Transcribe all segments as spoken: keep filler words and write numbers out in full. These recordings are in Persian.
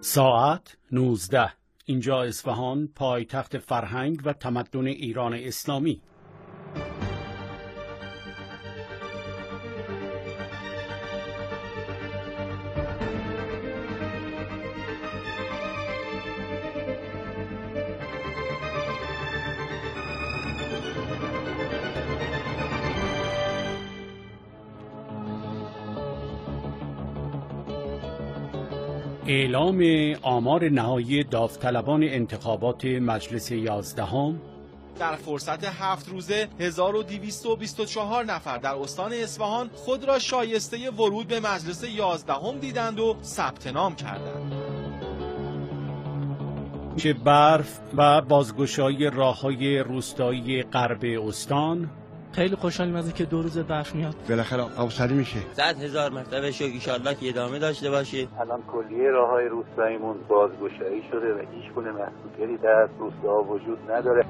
ساعت نوزده. اینجا اصفهان، پایتخت فرهنگ و تمدن ایران اسلامی. اعلام آمار نهایی داوطلبان انتخابات مجلس یازدهم. در فرصت هفت روزه هزار و دویست و بیست و چهار نفر در استان اصفهان خود را شایسته ورود به مجلس یازدهم دیدند و ثبت نام کردند. چه برف و بازگشایی راه‌های روستایی غرب استان. خیلی خوشحالیم از اینکه دو روز برف میاد. بالاخره آبسری میشه. صد هزار مرتبه شکر ان شاءالله که ادامه داشته باشه. الان کلیه راههای روستاییمون بازگشایی شده و هیچ گونه محدودیتی در روستا وجود نداره.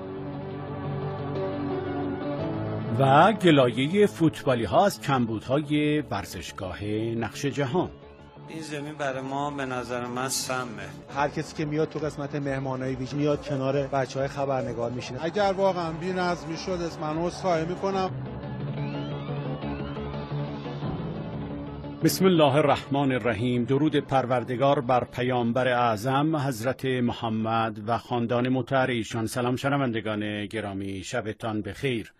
و گلایه فوتبالی ها از کمبودهای ورزشگاه نقش جهان. این زمین برای ما به نظر من سمه. هر کسی که میاد تو قسمت مهمانایی ویژه میاد کنار بچهای خبرنگار میشینه. اگر واقعا بی‌نظمی شد من عذرخواهی میکنم. بسم الله الرحمن الرحیم. درود پروردگار بر پیامبر اعظم حضرت محمد و خاندان مطهر ایشان. سلام شنوندگان گرامی، شبتان بخیر.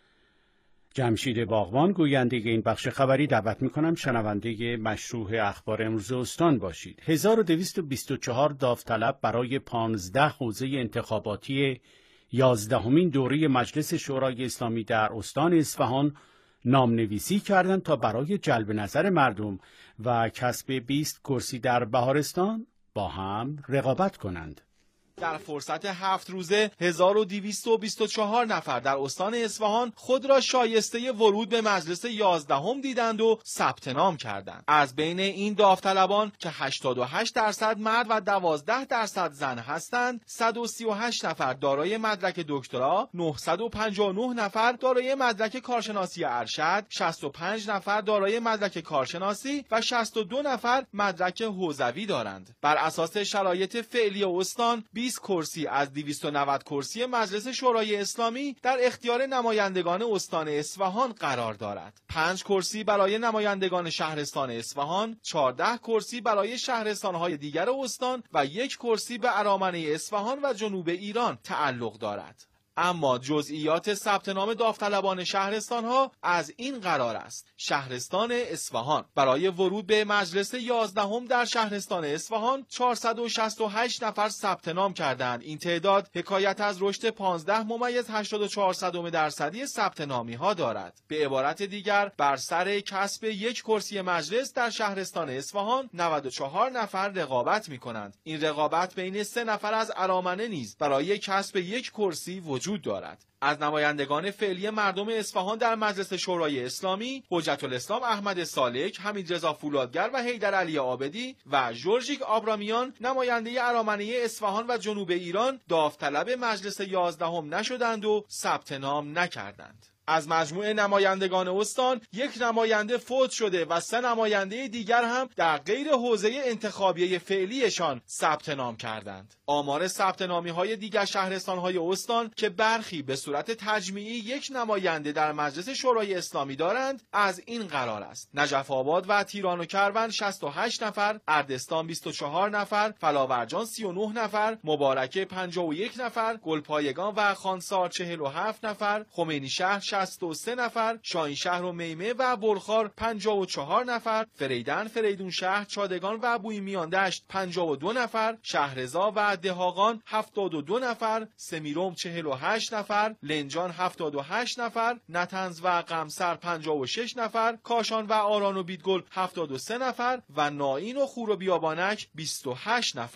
جمشید باغبان گوینده این بخش خبری دعوت میکنم شنونده مشروع اخبار امروز استان باشید. هزار و دویست و بیست و چهار داوطلب برای پانزده حوزه انتخاباتی یازدهمین دوره مجلس شورای اسلامی در استان اصفهان نامنویسی کردند تا برای جلب نظر مردم و کسب بیست کرسی در بهارستان با هم رقابت کنند. در فرصت هفت روزه هزار و دویست و بیست و چهار نفر در استان اصفهان خود را شایسته ورود به مجلس یازدهم دیدند و ثبت نام کردند. از بین این داوطلبان که هشتاد و هشت درصد مرد و دوازده درصد زن هستند، صد و سی و هشت نفر دارای مدرک دکترا، نهصد و پنجاه و نه نفر دارای مدرک کارشناسی ارشد، شصت و پنج نفر دارای مدرک کارشناسی و شصت و دو نفر مدرک حوزوی دارند. بر اساس شرایط فعلی استان بیست کرسی از دویست و نود کرسی مجلس شورای اسلامی در اختیار نمایندگان استان اصفهان قرار دارد. پنج کرسی برای نمایندگان شهرستان اصفهان، چهارده کرسی برای شهرستان‌های دیگر استان و یک کرسی به ارامنه اصفهان و جنوب ایران تعلق دارد. اما جزئیات ثبت نام داوطلبان شهرستان‌ها از این قرار است: شهرستان اصفهان برای ورود به مجلس یازدهم در شهرستان اصفهان چهارصد و شصت و هشت نفر ثبت نام کردند. این تعداد حکایت از رشد پانزده ممیز هشتاد و چهار صدم درصدی ثبت نامی‌ها دارد. به عبارت دیگر بر سر کسب یک کرسی مجلس در شهرستان اصفهان نود و چهار نفر رقابت می‌کنند. این رقابت بین سه نفر از ارامنه نیز برای کسب یک کرسی وجود وجود دارد. از نمایندگان فعلی مردم اصفهان در مجلس شورای اسلامی حجت الاسلام احمد سالک، حمیدرضا فولادگر و حیدر علی عابدی و جورجیک آبرامیان نماینده ارامنه اصفهان و جنوب ایران داوطلب مجلس یازدهم نشدند و ثبت نام نکردند. از مجموع نمایندگان استان یک نماینده فوت شده و سه نماینده دیگر هم در غیر حوزه انتخابی فعلیشان ثبت نام کردند. آمار ثبت نامی های دیگر شهرستان های استان که برخی به صورت تجمیعی یک نماینده در مجلس شورای اسلامی دارند از این قرار است: نجف آباد و تیران و کروان شصت و هشت نفر، اردستان بیست و چهار نفر، فلاورجان سی و نه نفر، مبارکه پنجاه و یک نفر، گلپایگان و خانسار چهل و هفت نفر، خمینی شهر شصت و سه نفر، شاهین شهر و میمه و بلخار پنجاه و چهار نفر، فریدن، فریدون شهر، چادگان و بویمیان دشت پنجاه و دو نفر، شهرضا و دهاقان هفتاد و دو نفر، سمیروم چهل و هشت نفر، لنجان هفتاد و هشت نفر، نتنز و قمسر پنجاه و شش نفر، کاشان و آران و بیدگل هفتاد و سه نفر و نائین و خور و بیابانک بیست و هشت نفر.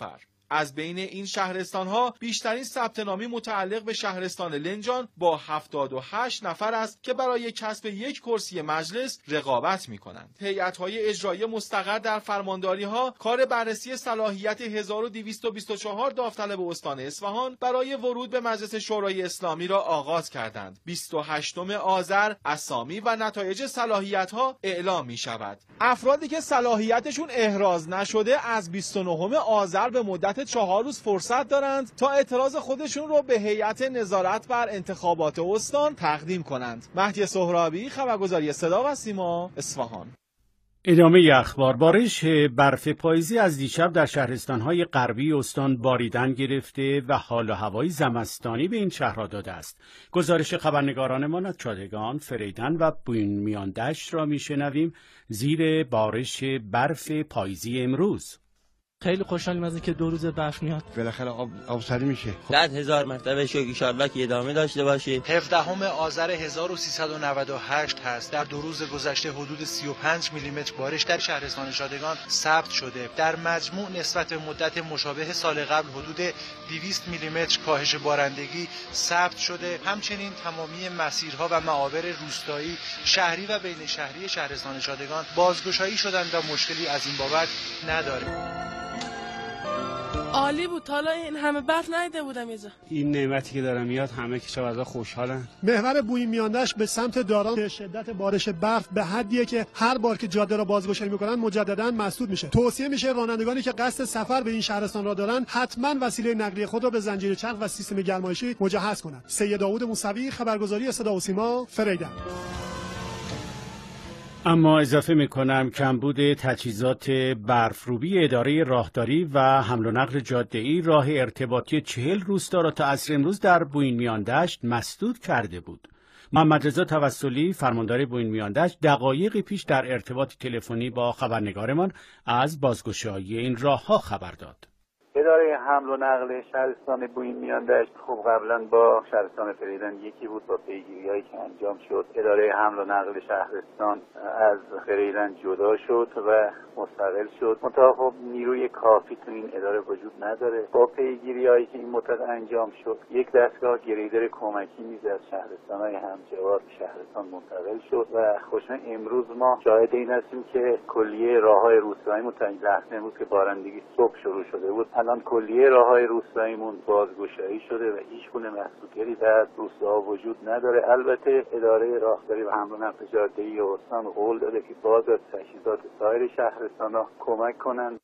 از بین این شهرستان‌ها بیشترین ثبت نامی متعلق به شهرستان لنجان با هفتاد و هشت نفر است که برای کسب یک کرسی مجلس رقابت می‌کنند. هیئت‌های اجرایی مستقر در فرمانداری‌ها کار بررسی صلاحیت هزار و دویست و بیست و چهار داوطلب استان اصفهان برای ورود به مجلس شورای اسلامی را آغاز کردند. بیست و هشتم آذر اسامی و نتایج صلاحیت‌ها اعلام می‌شود. افرادی که صلاحیتشون احراز نشده از بیست و نهم آذر به مدت چهار روز فرصت دارند تا اعتراض خودشون رو به هیئت نظارت بر انتخابات استان تقدیم کنند. مهدی سهرابی، خبرگزاری صدا و سیما، اصفهان. ادامه اخبار. بارش برف پاییزی از دیشب در شهرستان‌های غربی استان باریدن گرفته و حال و هوای زمستانی به این شهرها داده است. گزارش خبرنگارانمان از چادگان، فریدن و بوینمیاندشت را میشنویم زیر بارش برف پاییزی امروز. خیلی خوشحالیم از اینکه دو روز برف میاد. بالاخره آب آبسری میشه. صد هزار مرتبه شکر ان شاءالله که ادامه داشته باشه. هفدهم آذر هزار و سیصد و نود و هشت هست. در دو روز گذشته حدود سی و پنج میلی متر بارش در شهرستان شادگان ثبت شده. در مجموع نسبت به مدت مشابه سال قبل حدود دویست میلی متر کاهش بارندگی ثبت شده. همچنین تمامی مسیرها و معابر روستایی، شهری و بین شهری شهرستان شادگان بازگشایی شدند و مشکلی از این بابت نداره. عالی بود. حالا این همه برف ندیده بودم اینجا. این نعمتی که داره میاد همه کشاورزا خوشحالن. محور بوینمیاندشت به سمت داران به شدت بارش برف به حدیه که هر بار که جاده را بازگشایی میکنن مجددا مسدود میشه. توصیه میشه رانندگانی که قصد سفر به این شهرستان را دارن حتما وسیله نقلیه خود را به زنجیره چرخ و سیستم گرمایشی مجهز کنند. سید داوود موسوی، خبرگزاری صدا و سیما، فریدن. اما اضافه میکنم کمبود تجهیزات برفروبی اداره راهداری و حمل و نقل جاده‌ای راه ارتباطی چهل روستا را تا عصر امروز در بوینمیاندشت مسدود کرده بود. محمد رضا توسلی، فرماندار بوینمیاندشت، دقایقی پیش در ارتباط تلفنی با خبرنگارمان از بازگشایی این راهها خبر داد. اداره حمل و نقل شهرستان بوینمیاندشت خب قبلا با شهرستان فریدن یکی بود با پیگیری‌هایی که انجام شد. اداره حمل و نقل شهرستان از فریدن جدا شد و مستقل شد. منتها خب نیروی کافی تو این اداره وجود نداره. با پیگیری‌هایی که این مدت انجام شد یک دستگاه گریدر کمکی نیز از شهرستان‌های همجوار به شهرستان منتقل شد و خوشبختانه امروز ما شاهد این هستیم که کلیه راه‌های روستایی متعین لحظه امروز که بارندگی صبح شروع شده بود الان کلیه راه‌های روستاییمون بازگشایی شده و هیچ گونه محدودیتی در روستاها وجود نداره. البته اداره راهداری و حمل و نقل جاده‌ای استان قول داده که باز از تجهیزات سایر شهرستان‌ها کمک کنند.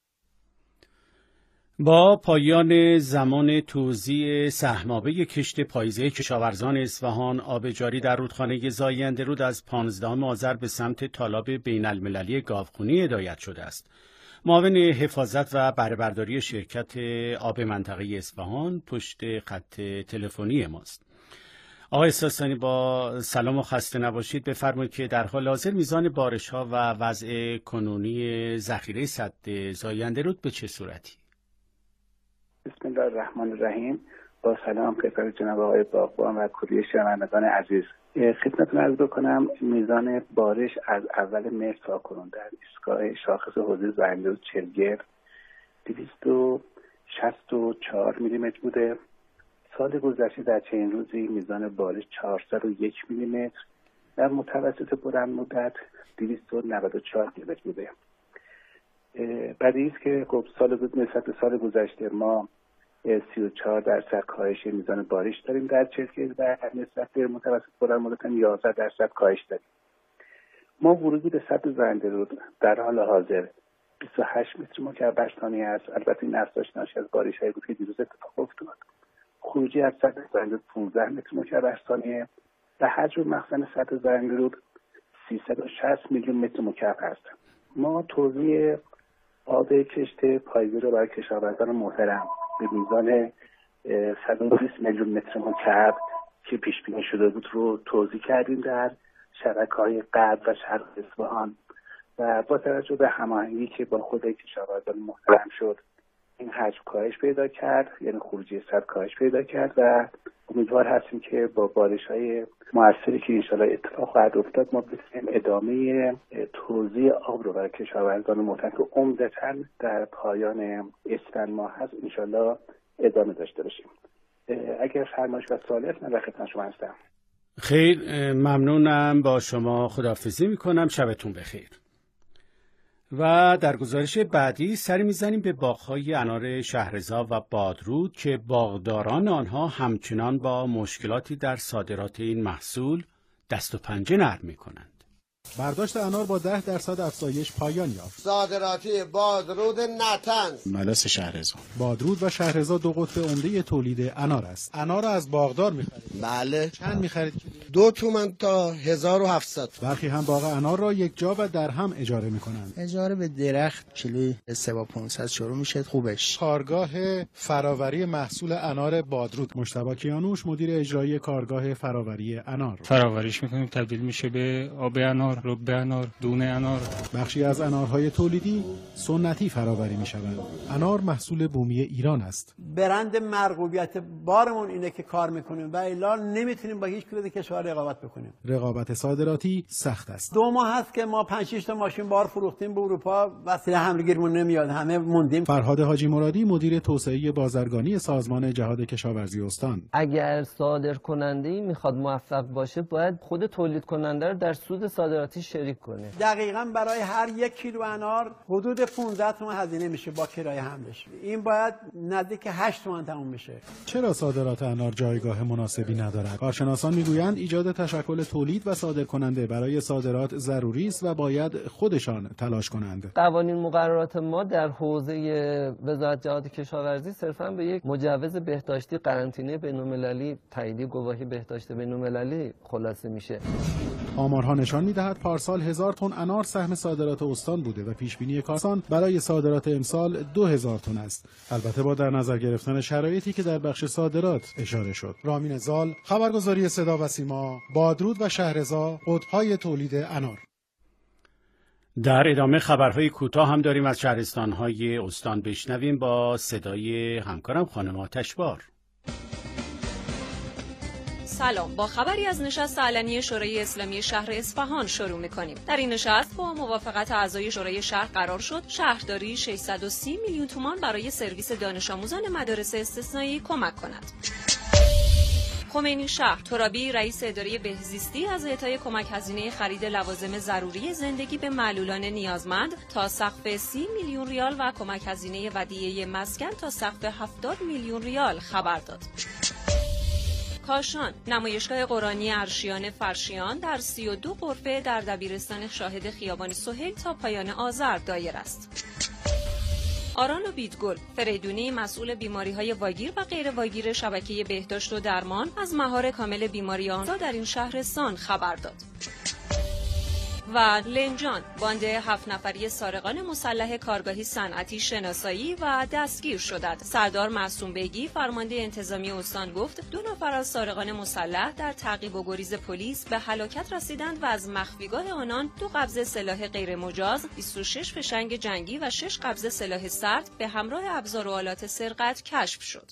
با پایان زمان توزیع سهم‌آبه کشت پاییزه کشاورزان اصفهان، آب جاری در رودخانه زاینده رود از پانزدهم آذر به سمت تالاب بین‌المللی گاوخونی هدایت شده است. معاون حفاظت و بهره‌برداری شرکت آب منطقه اصفهان پشت خط تلفنی ماست. آقای ساسانی، با سلام و خسته نباشید. بفرمایید که در حال حاضر میزان بارش‌ها و وضع کنونی ذخیره سد زاینده رود به چه صورتی؟ بسم الله الرحمن الرحیم. با سلام خدمت جناب آقای باغبان و کلیه شنوندگان عزیز. خدمتتون عرض بکنم میزان بارش از اول مهر تا کنون در ایستگاه شاخص حوضه زاینده رود چلگرد دویست و شصت و چهار میلی متر بوده. سال گذشته در چنین روزی میزان بارش چهارصد و یک میلی متر، در متوسط بلند مدت دویست و نود و چهار میلی متر بوده. بدیهی است که خب سال نسبت به سال گذشته ما سی و چهار درصد کاهش میزان بارش داریم در چلگرد و نسبت به متوسط بلند مدت هم یازده درصد کاهش داریم. ما ورودی به سد زاینده رود در حال حاضر بیست و هشت متر مکعب ثانیه است. البته این افزایش ناشی از بارش‌هایی بود که دیروز اتفاق افتاد. خروجی از سد زاینده پانزده متر مکعب ثانیه و حجم مخزن سد زاینده رود سیصد و شصت میلیون متر مکعب است. ما توزیع آب کشت پاییزی رو برای کشاورزان محترم به میزان صد و بیست میلیون متر مکعب که پیش بینی شده بود رو توزیع کردیم در شبکه‌های غرب و شرق اصفهان و با توجه به هماهنگی که با خود کشاورزان محترم شد این حجم کاهش پیدا کرد، یعنی خروجی سد کاهش پیدا کرد و امیدوار هستیم که با بارش‌های موثری که انشالله اتفاق خواهد افتاد ما بتونیم ادامه توزیع آب رو برای کشاورزان محترم که عمدتاً در پایان اسفند ماه هست انشالله ادامه داشته باشیم. اگر فرمایش و سوال هست من در خدمت شما هستم. خیر، ممنونم، با شما خداحافظی میکنم، شبتون بخیر. و در گزارش بعدی سری میزنیم به باغ‌های انار شهرضا و بادرود که باغداران آنها همچنان با مشکلاتی در صادرات این محصول دست و پنجه نرم میکنند. برداشت انار با ده درصد افزایش پایان یافت. صادراتی بادرود نتنز ملس شهرضا. بادرود و شهرضا دو قطب عمده تولید انار است. انار را از باغدار می‌خرید. بله. چند می‌خرید؟ دو تومن تا هزار و هفتصد. برخی هم باغ انار را یک جا و در هم اجاره می‌کنند. اجاره به درخت کیلویی سه و پانصد شروع میشه خوبش. کارگاه فراوری محصول انار بادرود. مجتبی کیانوش مدیر اجرایی کارگاه فراوری انار. فراوریش می‌کنیم تبدیل میشه به آب انار، رب انار، دونه انار. بخشی از انارهای تولیدی سنتی فراوری می‌شوند. انار محصول بومی ایران است. برند مرغوبیت بارمون اینه که کار می‌کنیم و الا نمی‌تونیم با هیچ کدوم کشور رقابت بکنیم. رقابت صادراتی سخت است. دو ماه هست که ما پنج شش تا ماشین بار فروختیم به اروپا، وسیله حملگیرمون نمیاد، همه موندیم. فرهاد حاجی مرادی مدیر توسعه بازرگانی سازمان جهاد کشاورزی استان: اگر صادر کننده‌ای میخواد موفق باشه باید خود تولید کننده رو در سود صادراتی شریک کنه. دقیقاً برای هر یک کیلو انار حدود پانزده تومان هزینه میشه با کرایه حملش. این باید نزدیک هشت تومان تموم میشه. چرا صادرات انار جایگاه مناسبی ندارد؟ کارشناسان میگویند ایجاد تشکل تولید و صادر کننده برای صادرات ضروری است و باید خودشان تلاش کنند. قوانین مقررات ما در حوزه وزارت جهاد کشاورزی صرفاً به یک مجوز بهداشتی قرنطینه بین‌المللی تایید گواهی بهداشت بین‌المللی خلاصه میشه. آمارها نشان می‌دهد پارسال هزار تن انار سهم صادرات استان بوده و پیشبینی کارسان برای صادرات امسال دو هزار تن است. البته با در نظر گرفتن شرایطی که در بخش صادرات اشاره شد. رامین زال، خبرگزاری صدا و سیما، بادرود و شهرضا، قطب‌های تولید انار. در ادامه خبرهای کوتاه هم داریم از شهرستان‌های استان، بشنویم با صدای همکارم خانم آتشبار. سلام، با خبری از نشست علنی شورای اسلامی شهر اصفهان شروع می‌کنیم. در این نشست با موافقت اعضای شورای شهر قرار شد شهرداری ششصد و سی میلیون تومان برای سرویس دانش آموزان مدارس استثنایی کمک کند. خمینی شهر ترابی رئیس اداره بهزیستی از اعطای کمک هزینه خرید لوازم ضروری زندگی به معلولان نیازمند تا سقف سی میلیون ریال و کمک هزینه ودیعه مسکن تا سقف هفتاد میلیون ریال خبر داد. کاشان، نمایشگاه قرآنی ارشیان فرشیان در سی و دو غرفه در دبیرستان شاهد خیابان سهیل تا پایان آذر دایر است. آران و بیدگل، فریدونی مسئول بیماری‌های واگیر و غیر واگیر شبکه بهداشت و درمان از مهار کامل بیماری آنها در این شهرستان خبر داد. و لنجان، باند هفت نفری سارقان مسلح کارگاهی صنعتی شناسایی و دستگیر شدند. سردار معصوم بیگی فرمانده انتظامی استان گفت دو نفر از سارقان مسلح در تعقیب و گریز پلیس به هلاکت رسیدند و از مخفیگاه آنان دو قبضه سلاح غیر مجاز، بیست و شش فشنگ جنگی و شش قبضه سلاح سرد به همراه ابزار و آلات سرقت کشف شد.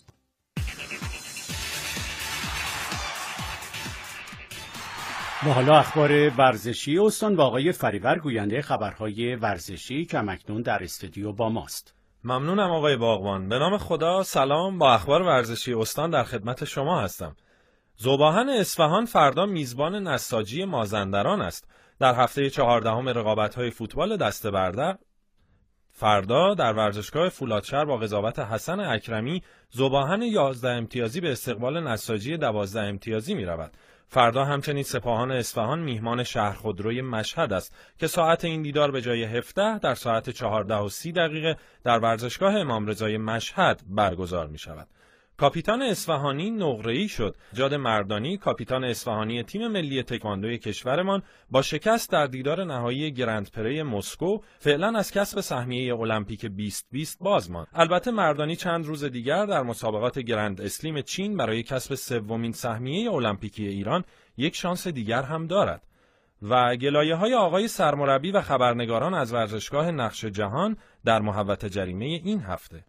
و حالا اخبار ورزشی استان با آقای فریور گوینده خبرهای ورزشی که اکنون در استودیو با ماست. ممنونم آقای باغبان. به نام خدا، سلام، با اخبار ورزشی استان در خدمت شما هستم. ذوباهن اصفهان فردا میزبان نساجی مازندران است. در هفته چهاردهم رقابت‌های فوتبال دسته برده فردا در ورزشگاه فولادشهر با قضاوت حسن اکرمی ذوباهن یازده امتیازی به استقبال نساجی دوازده امتیازی می‌رود. فردا همچنین سپاهان اصفهان میهمان شهر خودروی مشهد است که ساعت این دیدار به جای هفده در ساعت چهارده و سی دقیقه در ورزشگاه امام رضای مشهد برگزار می شود. کاپیتان اصفهانی نقره‌ای شد. جاد مردانی کاپیتان اصفهانی تیم ملی تکواندوی کشورمان با شکست در دیدار نهایی گرند پری مسکو فعلا از کسب سهمیه المپیک بیست بیست باز ماند. البته مردانی چند روز دیگر در مسابقات گرند اسلیم چین برای کسب سومین سهمیه المپیکی ایران یک شانس دیگر هم دارد. و گلایه‌های آقای سرمربی و خبرنگاران از ورزشگاه نقش جهان در محوطه جریمه این هفته.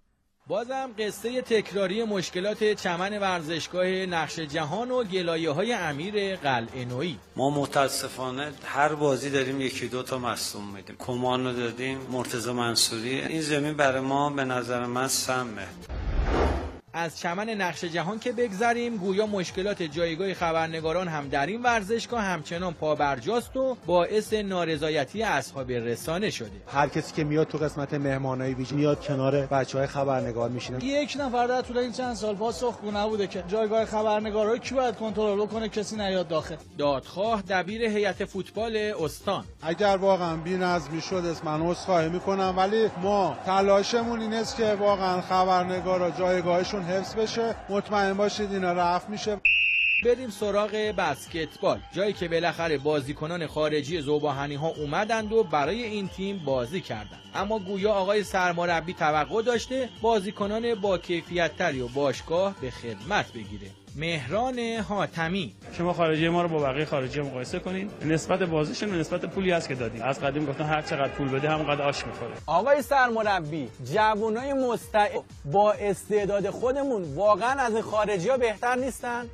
بازم قصه تکراری مشکلات چمن ورزشگاه نقش جهان و گلایه‌های امیر قلعه نویی. ما متاسفانه هر بازی داریم یکی دو تا مصدوم میدیم. کمان رو دادیم، مرتضی منصوری. این زمین برای ما به نظر من سمه. از چمن نقش جهان که بگذریم، گویا مشکلات جایگاه خبرنگاران هم در این ورزشگاه همچنان پابرجاست و باعث نارضایتی اصحاب رسانه شده. هر کسی که میاد تو قسمت مهمانایی ویژه میاد کنار بچهای خبرنگار میشینه. یک نفر در طول این چند سال پاسخگو نبوده که جایگاه خبرنگارا کی باید کنترل کنه، کسی نیاد داخل. دادخواه دبیر هیئت فوتبال استان: اگر واقعا بی‌نظمی شد من عذرخواهی میکنم، ولی ما تلاشمون این است که واقعا خبرنگارا جایگاهشون حفظ بشه. مطمئن باشید اینا رفع میشه. بریم سراغ بسکتبال، جایی که بالاخره بازیکنان خارجی ذوباهنی ها اومدند و برای این تیم بازی کردند. اما گویا آقای سرمربی توقع داشته بازیکنان با کیفیت تری و باشگاه به خدمت بگیره. مهران حاتمی: شما خارجی ما رو با بقیه خارجی مقایسه کنین، نسبت بازیشون و نسبت پولی هست که دادیم. از قدیم گفتن هر چقدر پول بده همونقدر آش میخوره. آقای سرمربی، جوانای مستعد با استعداد خودمون واقعا از خارجی‌ها بهتر نیستن؟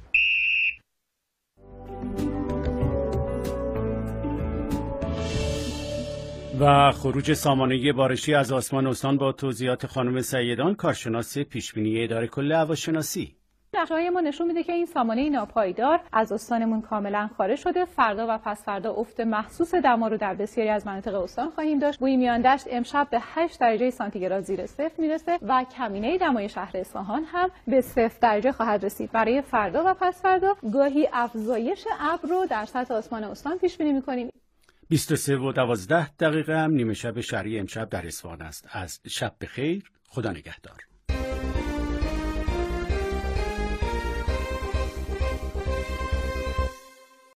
و خروج سامانه بارشی از آسمان استان با توضیحات خانم سیدان، کارشناس پیشبینی اداره کل هواشناسی. نقشه‌های ما نشون میده که این سامانه ناپایدار از استانمون کاملا خارج شده. فردا و پس فردا افت محسوس دما رو در بسیاری از مناطق استان خواهیم داشت. بوی میان دشت امشب به هشت درجه سانتیگراد زیر صفر میرسه و کمینه دمای شهر اصفهان هم به صفر درجه خواهد رسید. برای فردا و پس فردا گاهی افزایش ابر رو در سطح آسمان استان پیش بینی می‌کنیم. بیست و سه و دوازده دقیقه هم نیمه شب شرعی امشب در اصفهان است. از شب بخیر، خدا نگهدار.